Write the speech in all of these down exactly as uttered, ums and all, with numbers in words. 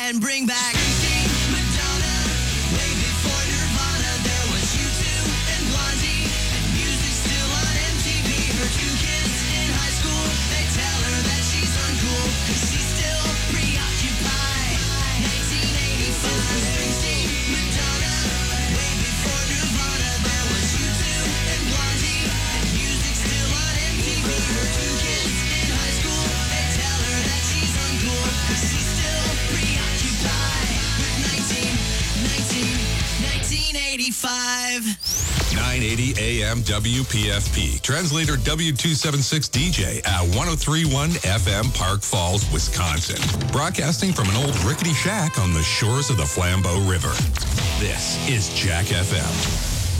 and bring back Springsteen, Madonna, way before Nirvana. There was U two and Blondie, and music still on M T V. Her two kids in high school, they tell her that she's uncool, cause she's still preoccupied. nineteen eighty-five, Springsteen, Madonna, way before Nirvana. There was U two and Blondie, and music still on M T V. Her two kids in high school, they tell her that she's uncool, cause she's still preoccupied with nineteen, nineteen, nineteen eighty-five. nine eighty A M W P F P. Translator W two seventy-six D J at one oh three point one F M, Park Falls, Wisconsin. Broadcasting from an old rickety shack on the shores of the Flambeau River. This is Jack F M.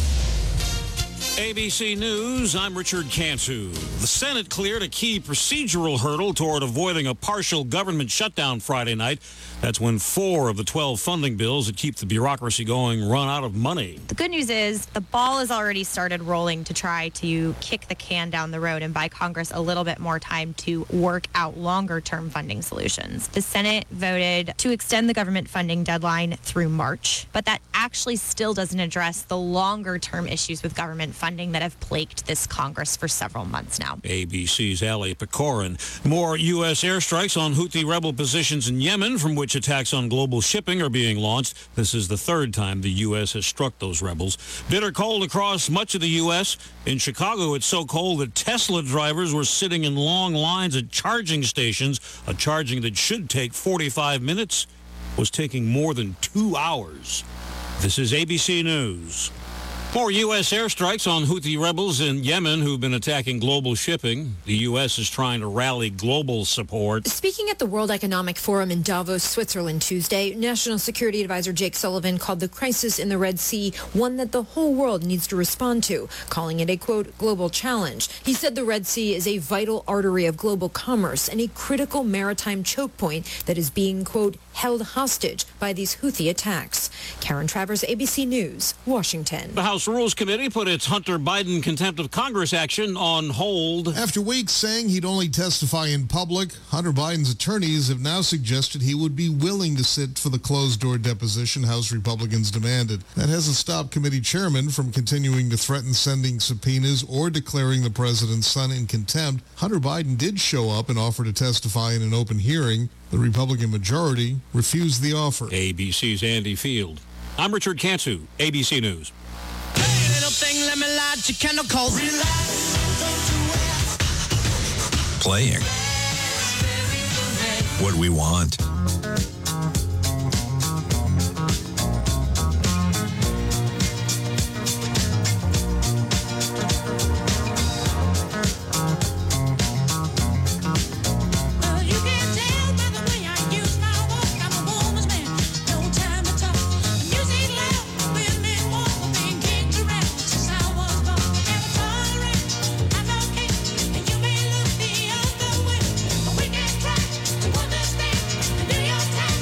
A B C News, I'm Richard Cantu. The Senate cleared a key procedural hurdle toward avoiding a partial government shutdown Friday night. That's when four of the twelve funding bills that keep the bureaucracy going run out of money. The good news is the ball has already started rolling to try to kick the can down the road and buy Congress a little bit more time to work out longer-term funding solutions. The Senate voted to extend the government funding deadline through March, but that actually still doesn't address the longer-term issues with government funding that have plagued this Congress for several months now. A B C's Ali Pecorin. More U S airstrikes on Houthi rebel positions in Yemen, from which attacks on global shipping are being launched. This is the third time the U S has struck those rebels. Bitter cold across much of the U S. In Chicago, it's so cold that Tesla drivers were sitting in long lines at charging stations. A charging that should take forty-five minutes was taking more than two hours. This is A B C News. More U S airstrikes on Houthi rebels in Yemen who've been attacking global shipping. The U S is trying to rally global support. Speaking at the World Economic Forum in Davos, Switzerland Tuesday, National Security Advisor Jake Sullivan called the crisis in the Red Sea one that the whole world needs to respond to, calling it a, quote, global challenge. He said the Red Sea is a vital artery of global commerce and a critical maritime choke point that is being, quote, held hostage by these Houthi attacks. Karen Travers, A B C News, Washington. The House Rules Committee put its Hunter Biden contempt of Congress action on hold. After weeks saying he'd only testify in public, Hunter Biden's attorneys have now suggested he would be willing to sit for the closed-door deposition House Republicans demanded. That hasn't stopped committee chairmen from continuing to threaten sending subpoenas or declaring the president's son in contempt. Hunter Biden did show up and offer to testify in an open hearing. The Republican majority refused the offer. A B C's Andy Field. I'm Richard Cantu, A B C News. Hey, little thing, let me light your candle cold. Relax, don't you ask. Playing what we want. New York Times.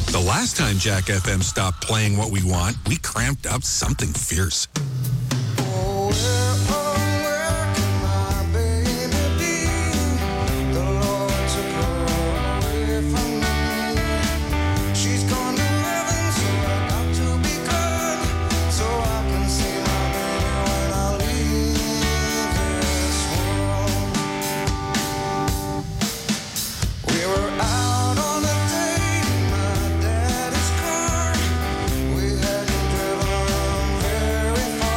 The last time Jack F M stopped playing what we want, we cramped up something fierce. We hadn't driven very far.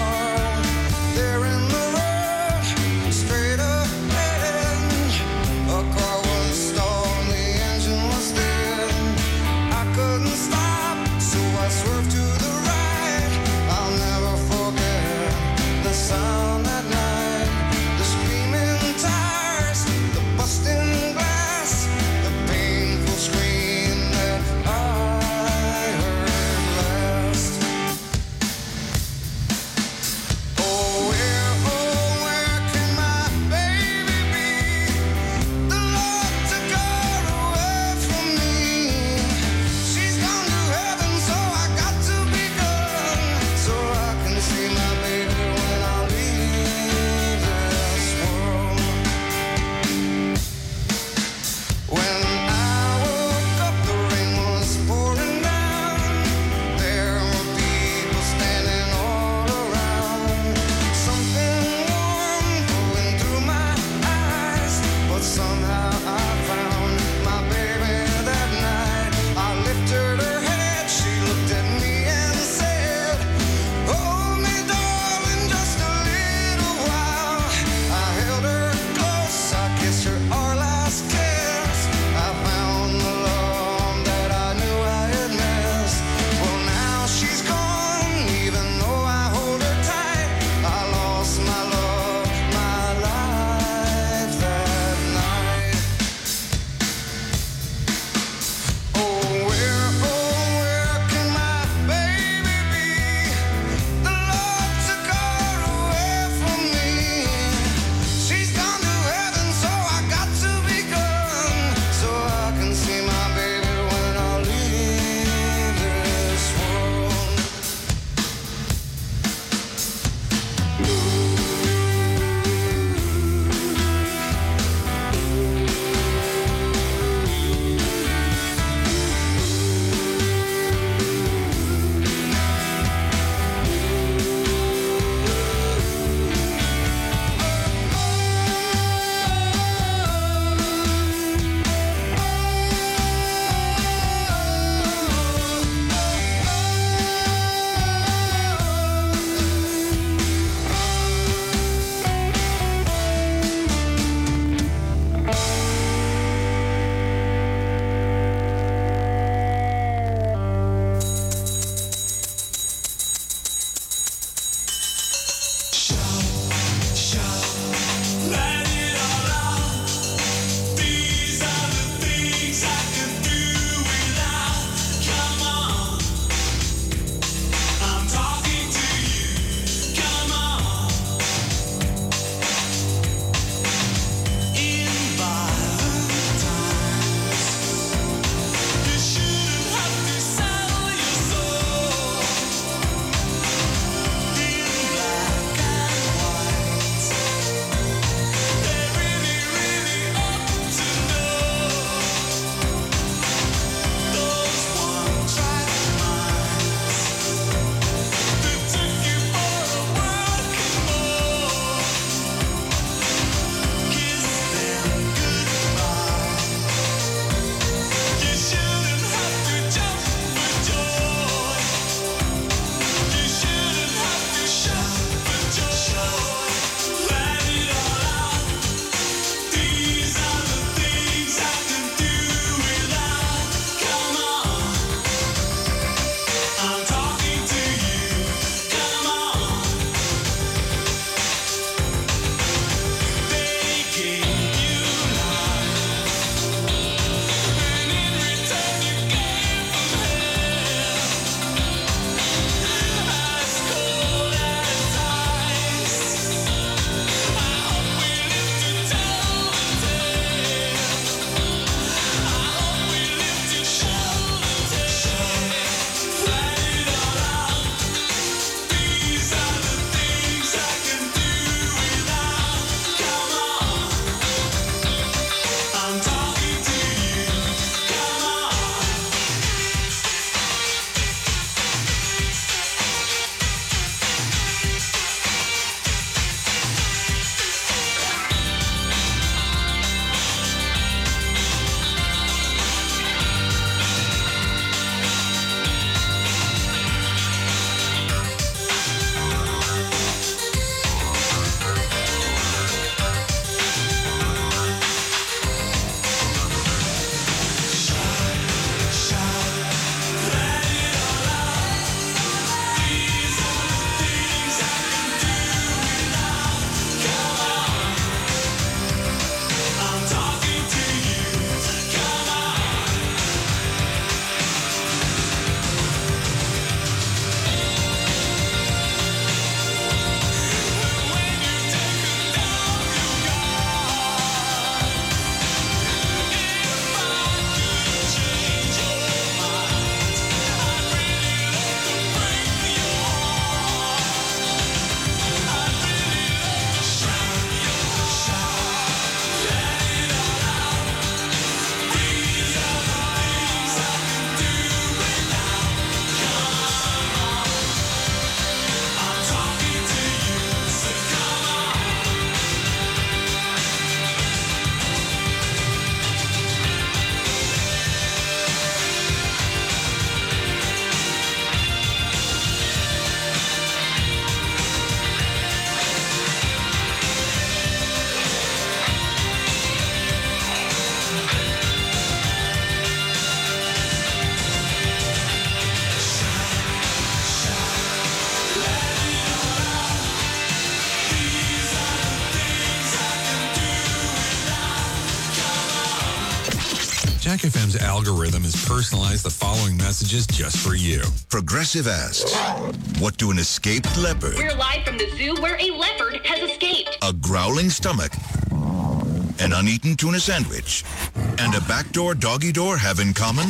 Jack F M's algorithm has personalized the following messages just for you. Progressive asks, what do an escaped leopard, We're live from the zoo where a leopard has escaped. a growling stomach, an uneaten tuna sandwich, and a backdoor doggy door have in common?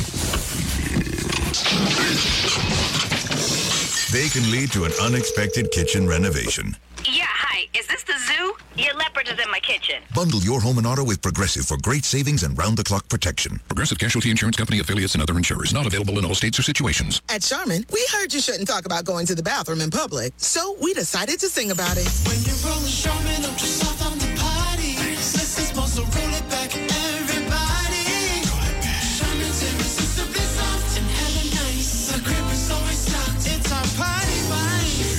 They can lead to an unexpected kitchen renovation. Yeah, hi. Is this the zoo? Your leopard is in my kitchen. Bundle your home and auto with Progressive for great savings and round-the-clock protection. Progressive Casualty Insurance Company affiliates and other insurers. Not available in all states or situations. At Charmin, we heard you shouldn't talk about going to the bathroom in public, so we decided to sing about it. When you roll a Charmin Ultra Soft on the potty, this is supposed to roll it back, everybody. Charmin's irresistibly soft and hella nice. The grip is always soft. It's our party wine.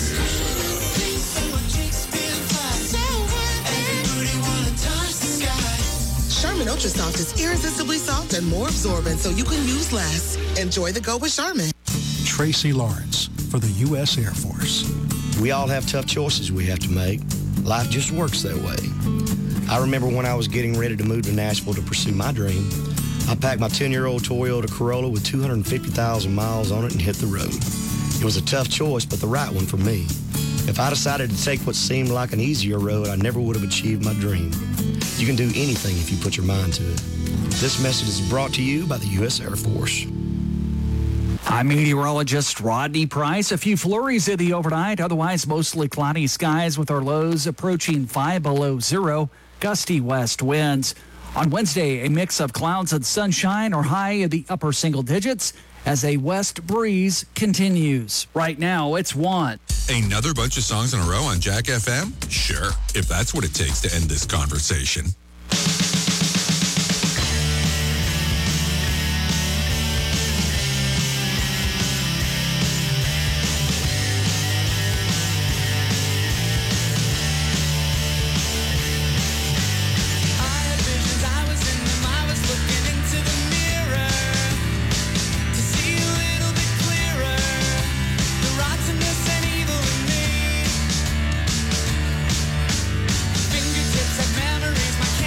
So our cheeks feel flat. So everybody wanna touch the sky. Charmin Ultra Soft is irresistibly soft and more absorbent, so you can use less. Enjoy the go with Charmin. Tracy Lawrence for the U S Air Force. We all have tough choices we have to make. Life just works that way. I remember when I was getting ready to move to Nashville to pursue my dream, I packed my ten-year-old Toyota Corolla with two hundred fifty thousand miles on it and hit the road. It was a tough choice, but the right one for me. If I decided to take what seemed like an easier road, I never would have achieved my dream. You can do anything if you put your mind to it. This message is brought to you by the U S Air Force. I'm meteorologist Rodney Price. A few flurries in the overnight, otherwise mostly cloudy skies with our lows approaching five below zero, gusty west winds. On Wednesday, a mix of clouds and sunshine or high in the upper single digits as a west breeze continues. Right now, it's one. Another bunch of songs in a row on Jack F M? Sure, if that's what it takes to end this conversation. Fingertips have memories my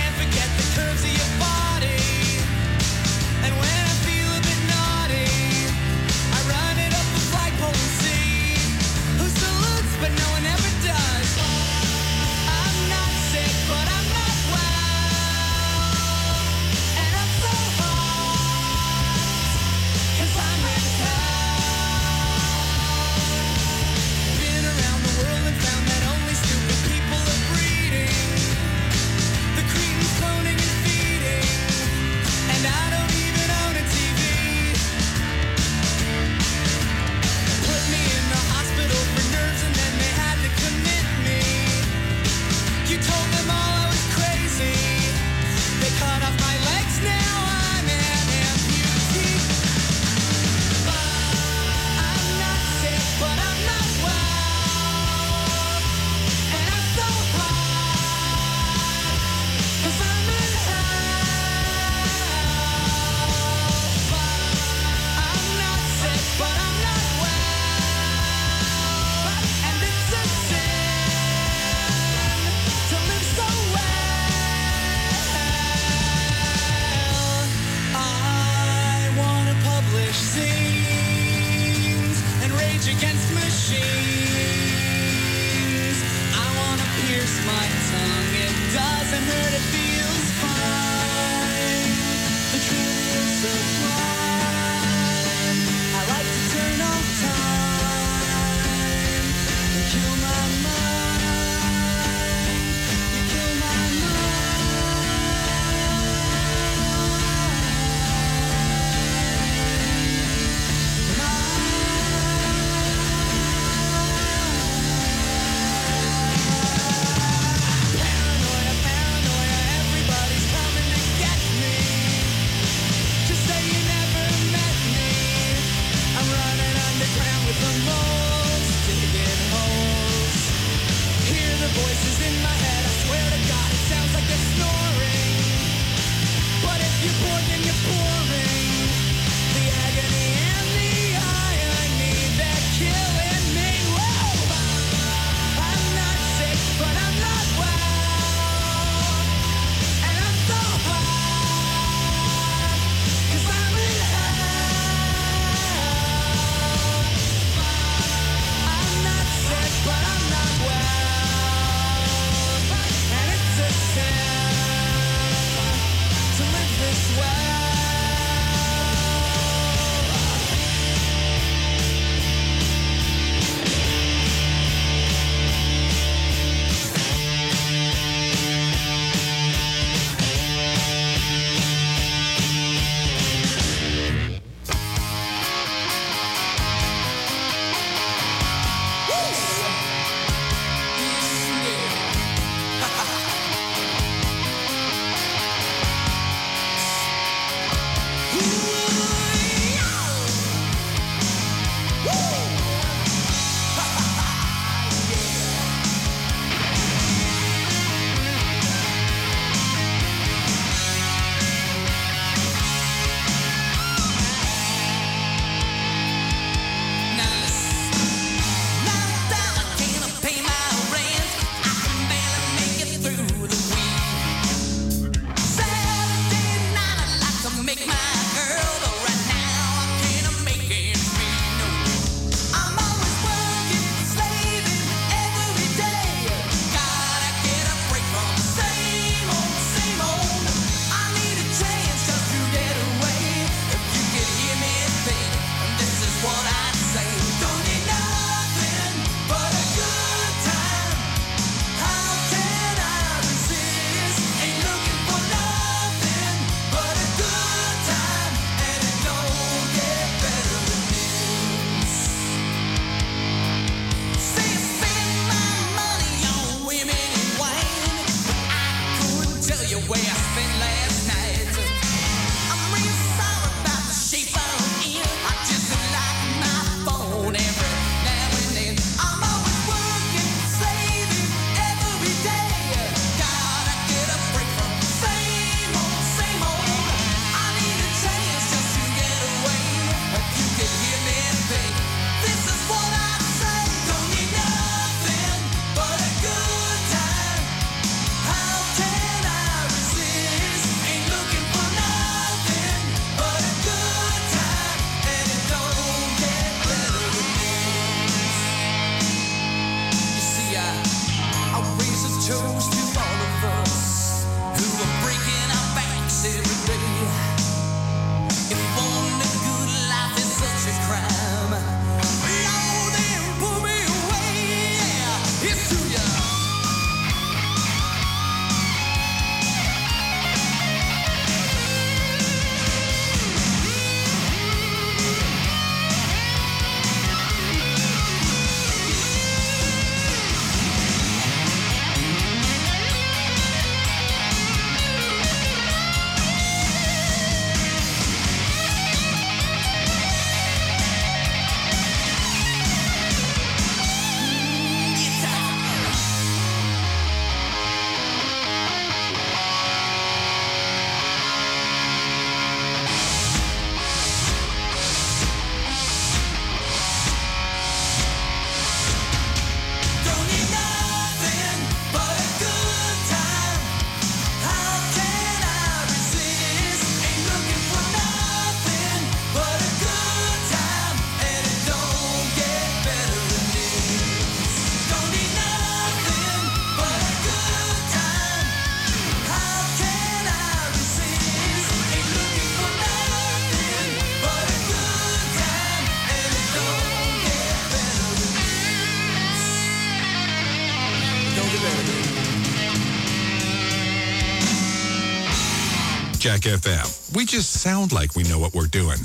Jack F M. We just sound like we know what we're doing.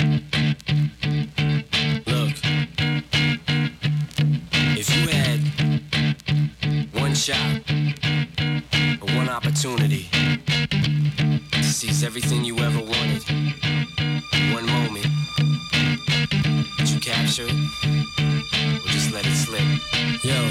Look, if you had one shot or one opportunity to seize everything you ever wanted, one moment, would you capture it or just let it slip? Yo.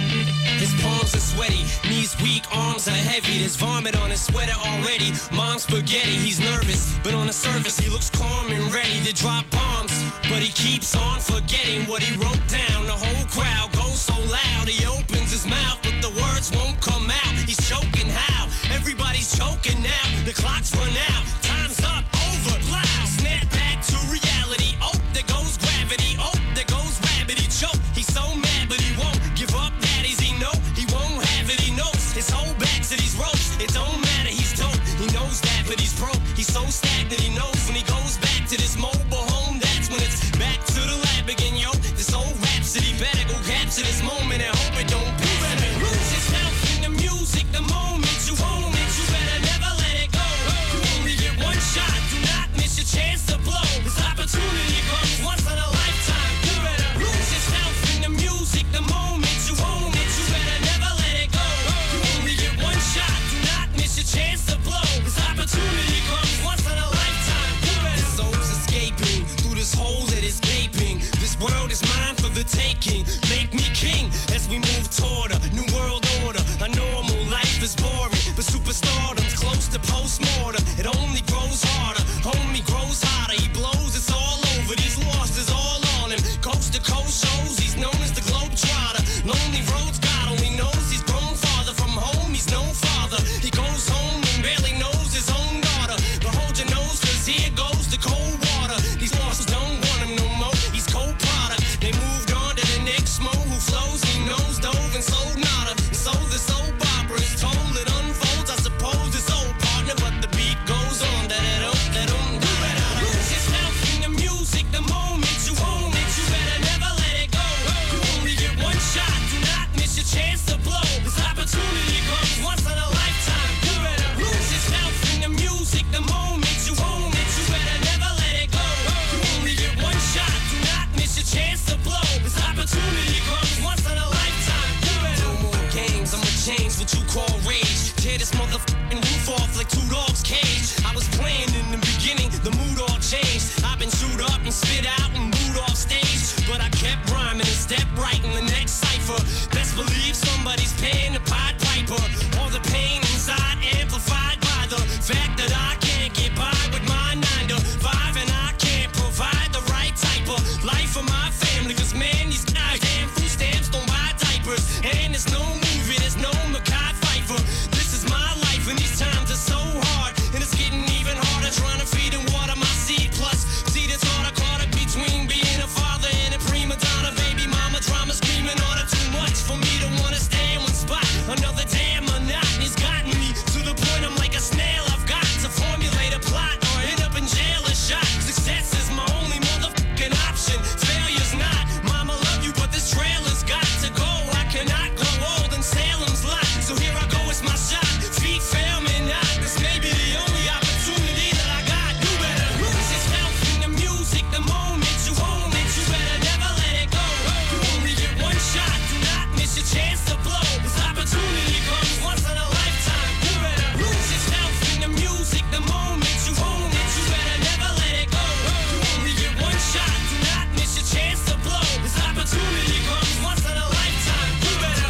His palms are sweaty, knees weak, arms are heavy. There's vomit on his sweater already. Mom's spaghetti, he's nervous, but on the surface he looks calm and ready to drop bombs. But he keeps on forgetting what he wrote down. The whole crowd goes so loud, he opens his mouth, but the words won't come out. He's choking how? Everybody's choking now. The clock's run out, time's up, over, loud. Snap back to reality. Oh, there goes gravity. Oh, there goes rabbit. He choke. He's so mad, but he won't give up. Daddies, he know he won't have it. He knows his whole back to these ropes. It don't matter. He's dope. He knows that, but he's broke. He's so stagnant. He knows when he goes back to this mobile home. That's when it's back to the lab again, yo. This old rhapsody better go capture this moment and hope it don't be. Lose yourself in the music. The moment you own it, you better never let it go. You only get one shot. Do not miss your chance to blow. This opportunity comes once in a lifetime. You better lose yourself in the music. The moment you own it, you better never let it go. You only get one shot. Do not miss your chance to blow. This opportunity comes once in a lifetime. You better. This soul's escaping through this hole that is gaping. This world is mine for the taking. Make me king as we move toward a new world order. A normal life is boring, but superstardom's close to postmortem. It only grows harder, homie grows hotter. He blows, it's all over. These losses all on him. Coast to coast shows, he's known as the Globetrotter. Lonely roads, God only knows he's grown farther from home. He's no father. He goes home and barely knows his own daughter. But hold your nose, cause here goes the cold water. These losses don't want him no more. He's cold product. They moved on to the next mo who flows. He knows dove and sold nada. And so the soap opera is told. It unfolds. I suppose it's old partner, but the beat goes on. That it don't, that don't. You better lose yourself in the music. The moment you own it, you better never let it go. You only get one shot. Do not miss your chance to blow. This opportunity comes once in a lifetime. You better lose yourself in the music. The moment you own it, you better never let it go. You only get one shot. Do not miss your chance to blow. This opportunity comes once in a lifetime. You better. No more games. I'ma change what you call rage. Tear this motherfucking roof off like two dogs' cage. I was playing in the beginning, the mood all changed. I've been chewed up and spit out and moved off stage, but I kept rhyming and stepped right in the next cipher. Best believe somebody's paying the Pied Piper. All the pain inside amplified by the fact that I can't get by with my nine to five, and I can't provide the right type of life for my family. Cause man, these guys damn food stamps don't buy diapers, and there's no movie, there's no Mackay Pfeiffer. This is my life, and these times are so hard, and it's getting even harder trying to feed and water my seed. Plus, see this hard I caught it between being a father and a prima donna. Baby mama drama screaming order too much for me to wanna stay in one spot. Another damn monotony's gotten me to the point I'm like a snail. I've got to formulate a plot or end up in jail or shot. Success is my only motherfucking option. Failure's not. Mama love you, but this trailer's got to go. I cannot grow old in Salem's lot. So here I go, it's my shot. Feet fail me not. This may be the only opportunity that I got. You better lose yourself in the music. The moment you own it, you better never let it go. You only get one shot. Do not miss your chance to blow. This opportunity comes once in a lifetime. You better lose yourself in the music. The moment you own it, you better never let it go. You only get one shot. Do not miss your chance to blow. This opportunity comes once in a lifetime. You better.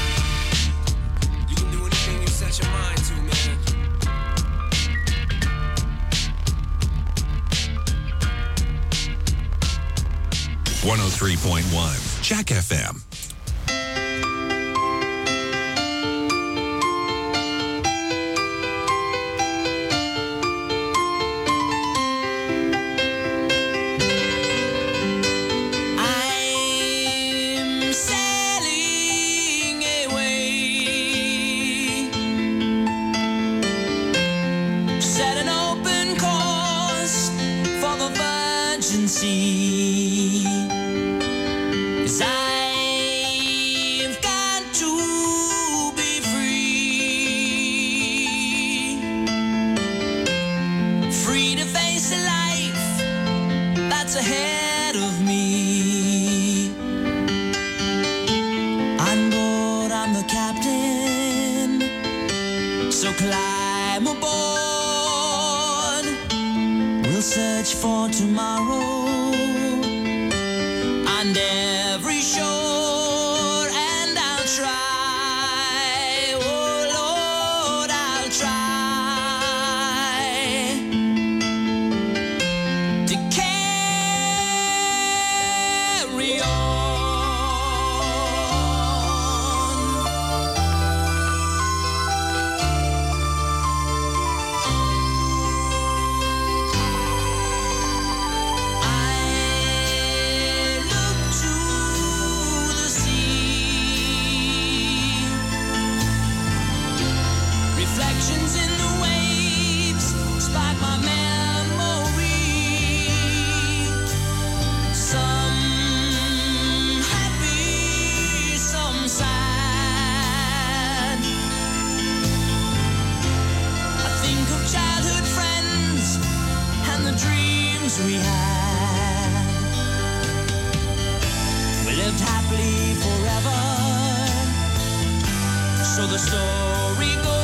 You can do anything you set your mind to, man. one oh three point one Jack F M. I'm sailing away, set an open course for the virgin sea. 'Cause I've got to be free. ahead of me. On board, I'm the captain, so climb aboard. We'll search for tomorrow on every shore, and I'll try, oh Lord, I'll try to carry on. Reflections in the waves spark my memory. Some happy, some sad. I think of childhood friends and the dreams we had. We lived happily forever, so the story goes.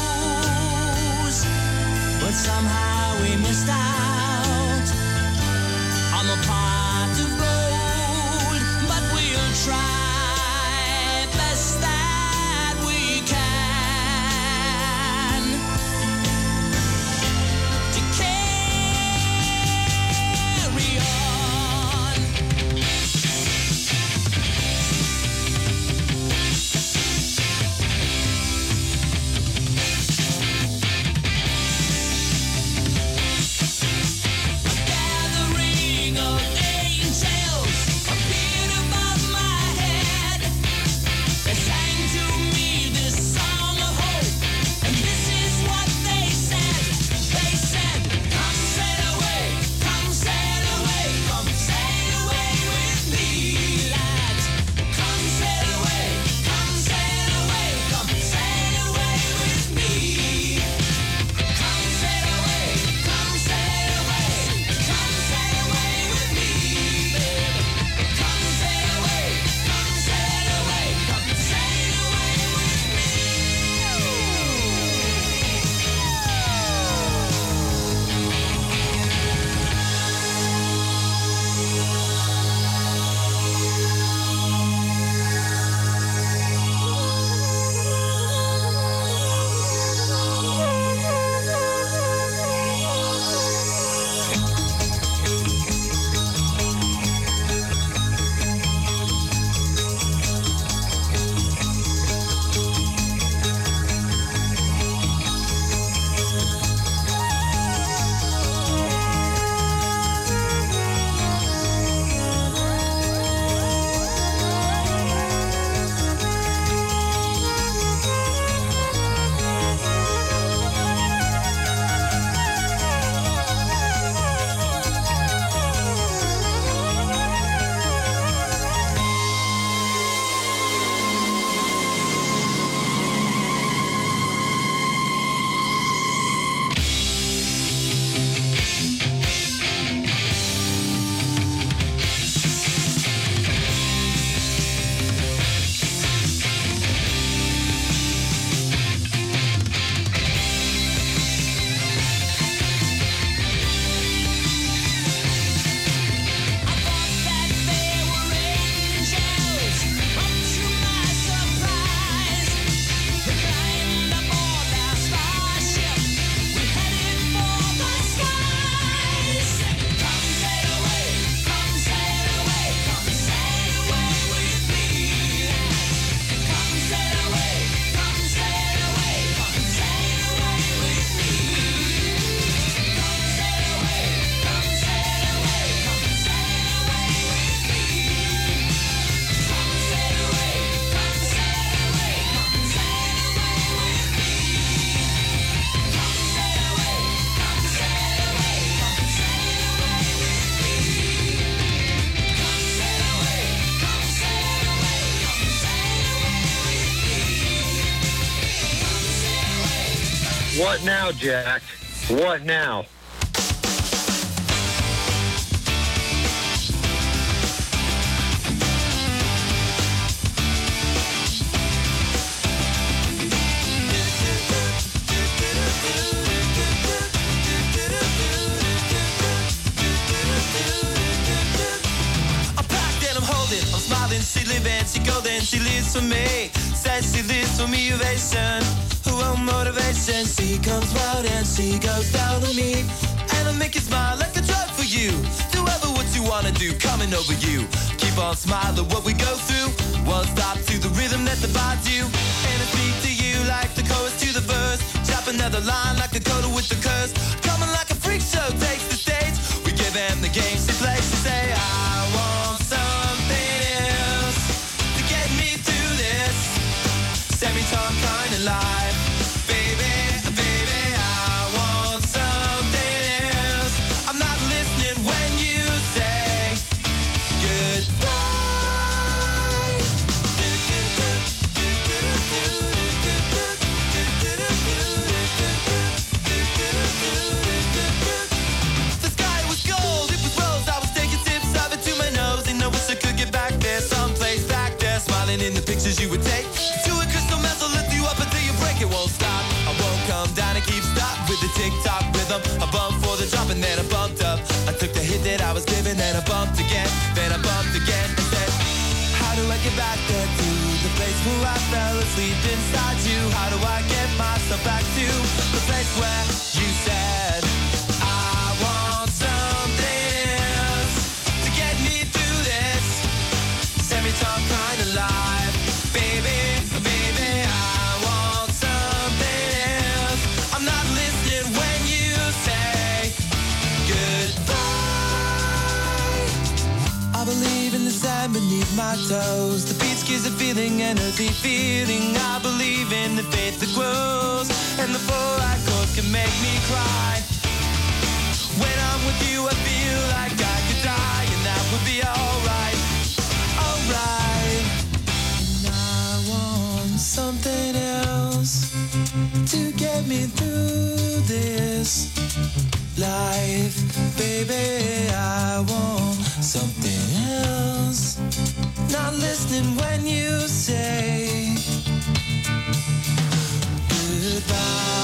But somehow we missed out on the pot of gold. But we'll try best that we can to carry on. Gathering of angels appeared above my head. They sang to me this song of hope, and this is what they said. They said, come sail away, come sail away, come sail away with me, lads. Come sail away, come sail away, come sail away with me. Come sail away, come sail away, come sail away with me, babe. Come sail away, come sail away, come sail away with me. What now, Jack? What now? go, then she lives for me. Says she lives for me, ovation. Her own motivation. She comes round and she goes down on me. And I make you smile like a drug for you. Do ever what you wanna do, coming over you. Keep on smiling what we go through. One stop to the rhythm that divides you. And I speak to you like the chorus to the verse. Chop another line like a coda with the curse. Coming like a freak show takes the stage. We give them the game she plays. She say, I want something else to get me through this semi-talk kind of life. Baby, baby, I want something else. I'm not listening when you say goodbye. The sky was gold, it was rose. I was taking tips of it to my nose. And I wish I could get back there, someplace back there, smiling in the pictures you would take. To a crystal meth, I'll lift you up until you break. It won't stop. I won't come down and keep stop with the tick-tock rhythm. I bumped for the drop and then I bumped up. I took the hit that I was given, then I bumped again, then I bumped again and said, how do I get back there to the place where I fell asleep inside you? How do I get myself back to the place where you said I want something else to get me through this semi-talk kind of life? Baby, baby, I want something else. I'm not listening when you say goodbye. I believe in the sand beneath my toes. The beach gives a feeling, energy feeling. I believe in the faith that grows, and the four-eye chords can make me cry. When I'm with you, I feel like I could die, and that would be alright, alright. And I want something else to get me through this life. Baby, I want something else. Not listening when you say goodbye.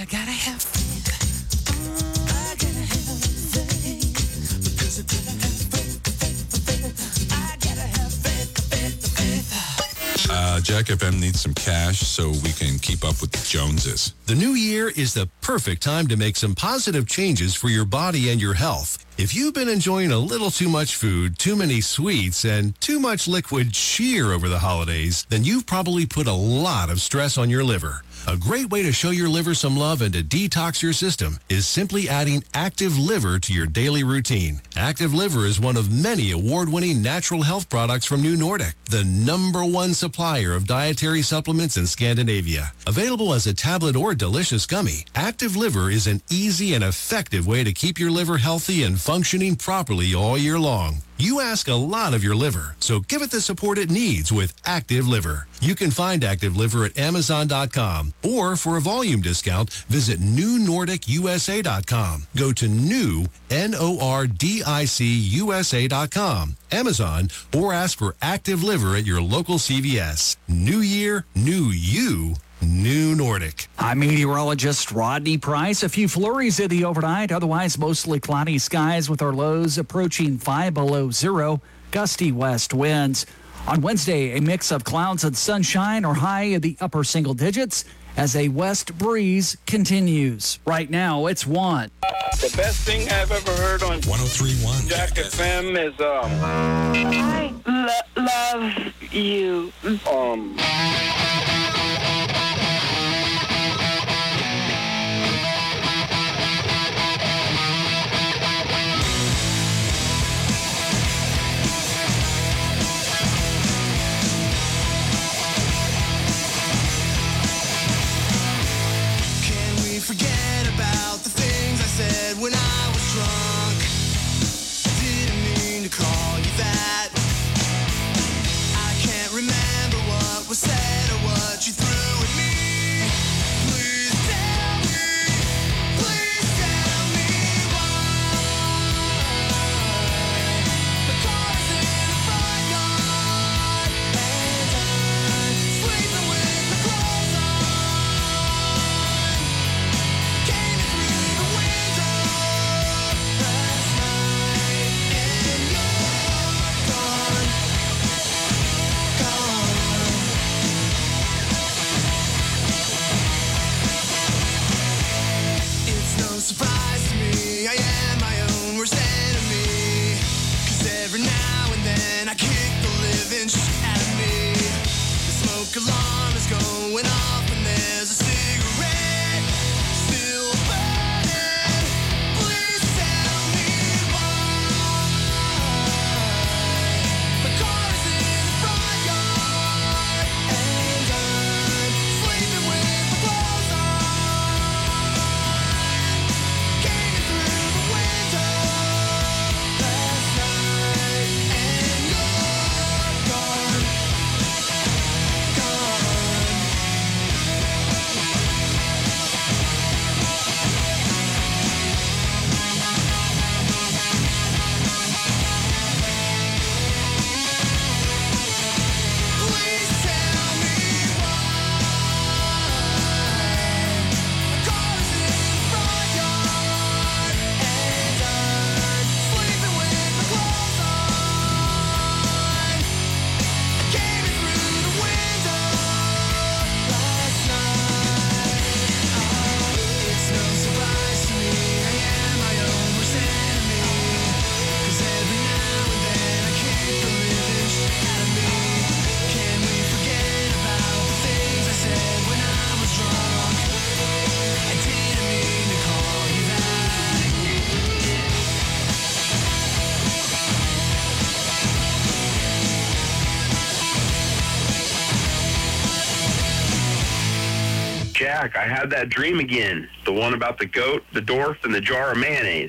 I gotta have faith. I gotta have faith. Because I gotta have faith, faith, faith. I gotta have faith, faith, faith. Uh, Jack F M needs some cash so we can keep up with the Joneses. The new year is the perfect time to make some positive changes for your body and your health. If you've been enjoying a little too much food, too many sweets, and too much liquid cheer over the holidays, then you've probably put a lot of stress on your liver. A great way to show your liver some love and to detox your system is simply adding Active Liver to your daily routine. Active Liver is one of many award-winning natural health products from New Nordic, the number one supplier of dietary supplements in Scandinavia. Available as a tablet or delicious gummy, Active Liver is an easy and effective way to keep your liver healthy and functioning properly all year long. You ask a lot of your liver, so give it the support it needs with Active Liver. You can find Active Liver at Amazon dot com, or for a volume discount, visit New Nordic U S A dot com. Go to new, N O R D I C U S A dot com, Amazon, or ask for Active Liver at your local C V S. New year, new you. New Nordic. I'm meteorologist Rodney Price. A few flurries in the overnight, otherwise mostly cloudy skies with our lows approaching five below zero, gusty west winds. On Wednesday, a mix of clouds and sunshine or high in the upper single digits as a west breeze continues. Right now, it's one. The best thing I've ever heard on one oh three point one Jack F M is, um... I lo- love you. Um... Forget about the things I said when I was drunk. Didn't mean to call you that. I can't remember what was said or what you threw at me. Please tell me, please tell me why. The car's in the front yard and I'm sleeping with the clothes on. Surprise to me, I am my own worst enemy. Cause every now and then I kick the living shit out of me. The smoke alarm is going off and there's a cigarette still burning. Please tell me why. The car is in the front yard and I'm sleeping with my clothes on. Jack, I had that dream again. The one about the goat, the dwarf, and the jar of mayonnaise.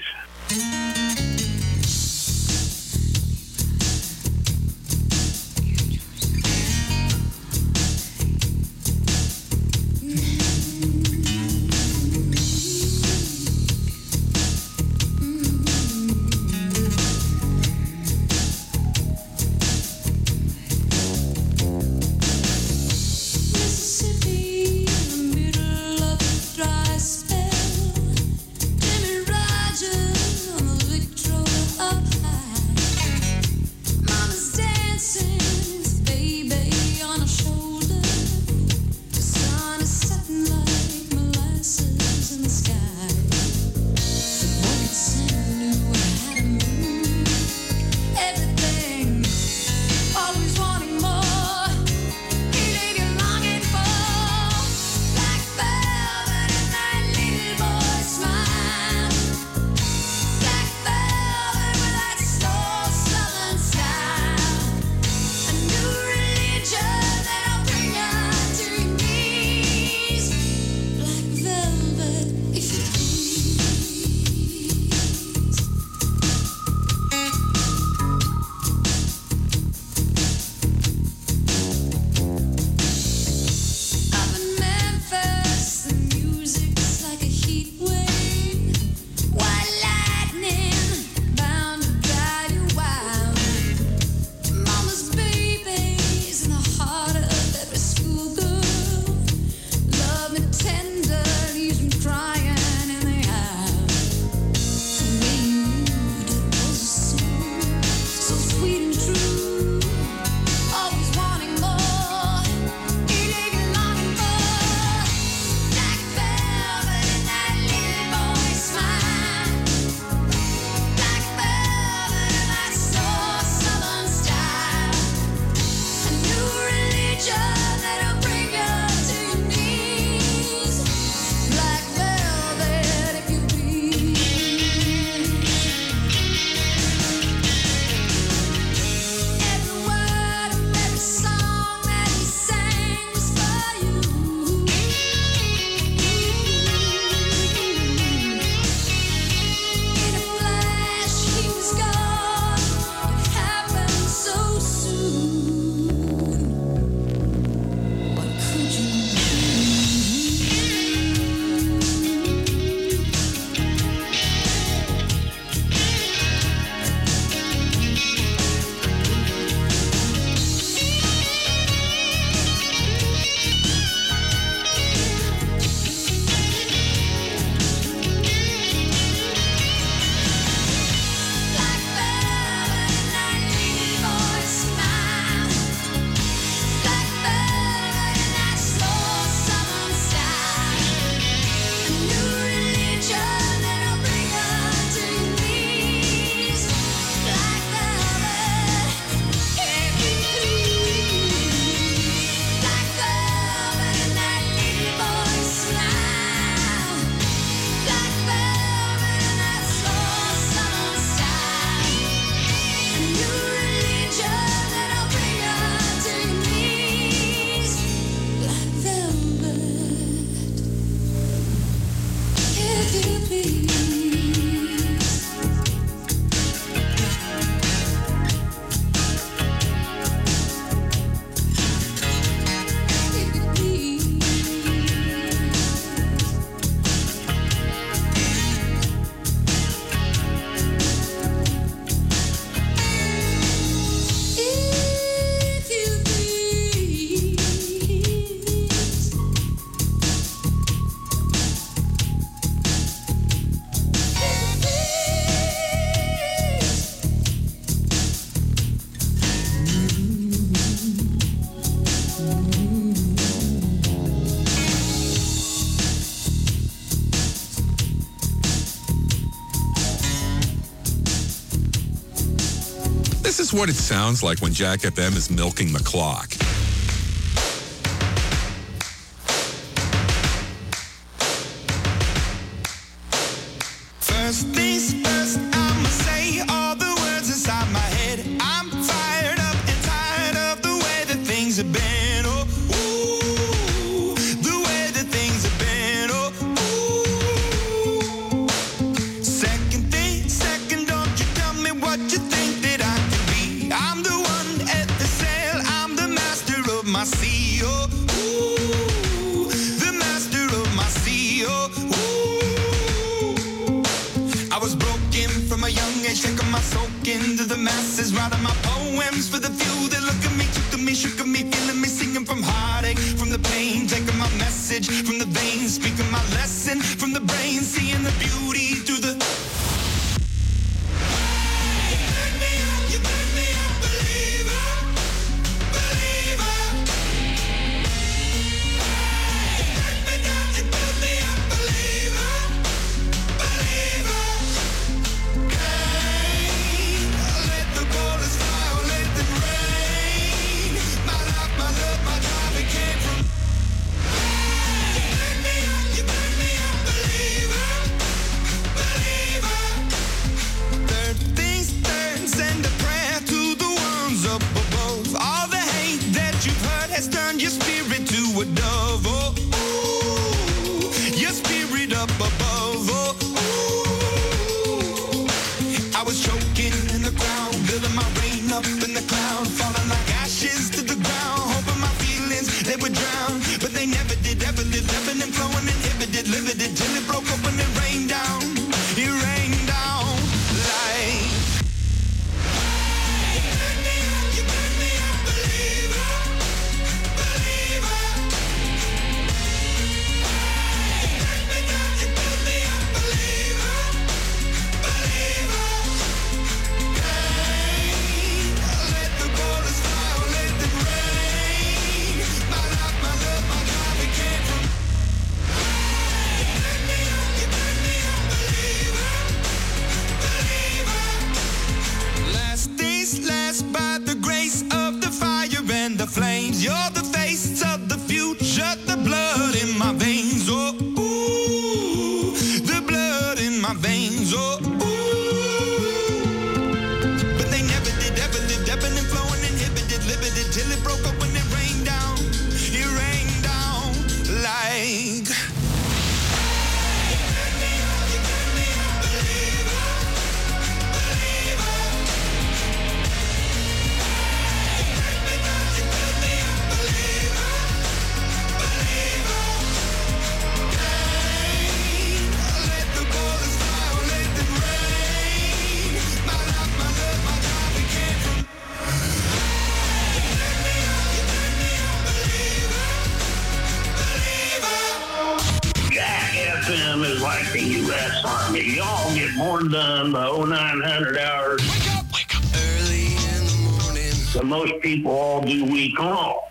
Mississippi, in the middle of the dry spell. Here's what it sounds like when Jack F M is milking the clock. First things first, I'ma say all the words inside my head. I'm fired up and tired of the way that things have been. Oh, ooh, the way that things have been. Oh, ooh. Second thing, second, don't you tell me what you think that I can be. I'm the one at the sail, I'm the master of my sea. Oh, ooh, the master of my sea. Oh, ooh. I was broken from a young age, taking my soak into the masses, writing my poems for the few that look at me, took me, shook at me, feeling me, singing from heartache, from the pain, taking my message from the veins, speaking my lesson from the brain, seeing the beauty through the. Your spirit to a dove, oh, ooh, your spirit up above, oh, ooh. I was choking in the ground, building my rain up in the cloud, falling like ashes to the ground, hoping my feelings, they would drown, but they never did, ever did, ebbing and flowing, inhibited, limited, till it broke up when it rained down, it rained down like. Flames, you're the face of the future, the blood in my veins, oh, ooh, the blood in my veins, oh, ooh. But they never did, ever lived, ebbing and flowing, inhibited, limited, till it broke up when it rained down, it rained down like. Is like the U S Army. Y'all get more done by oh nine hundred hours. Wake up, wake up early in the morning. So most people all do week off.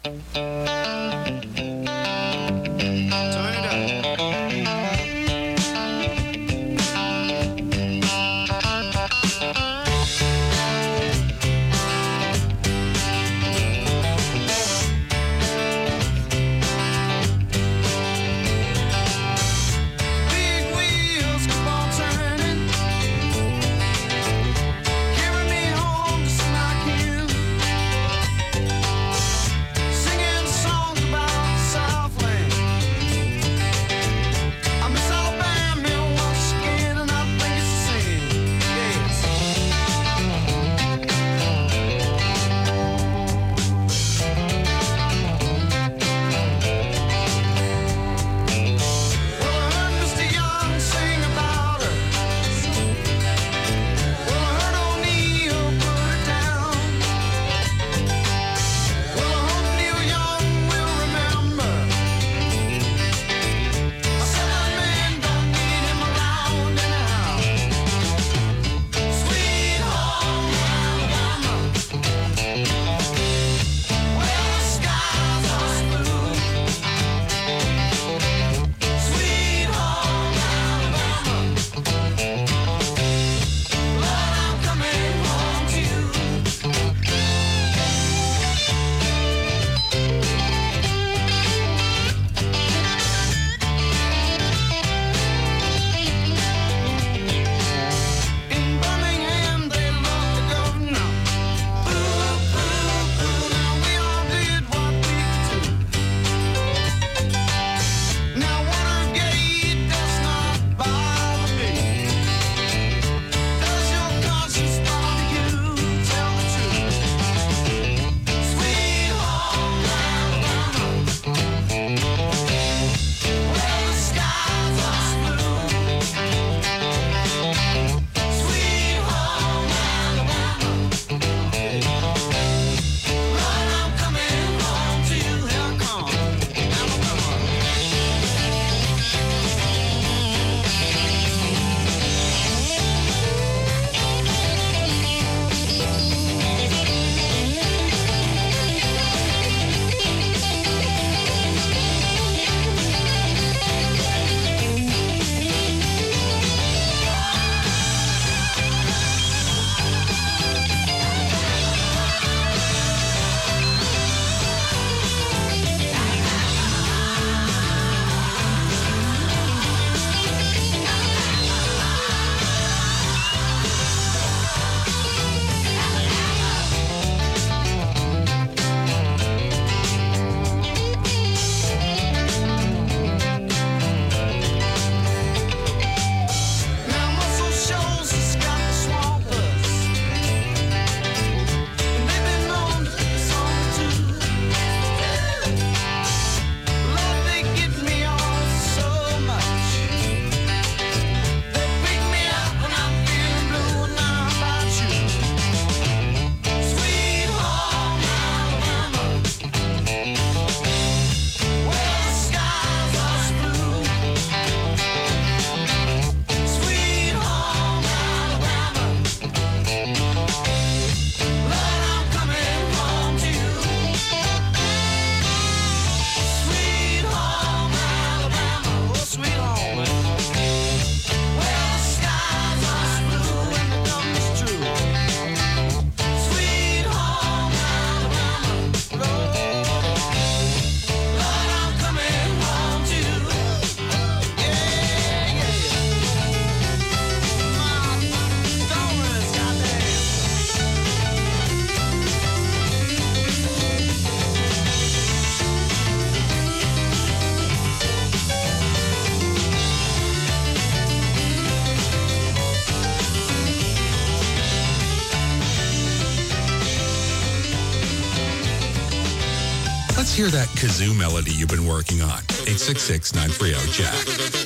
hear that kazoo melody you've been working on. eight six six, nine three zero, Jack.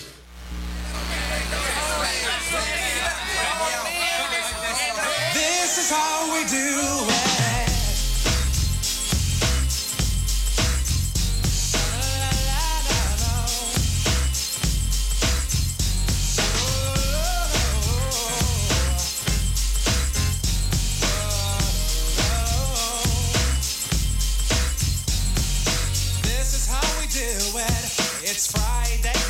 This is how we do it. This is how we do it. It's Friday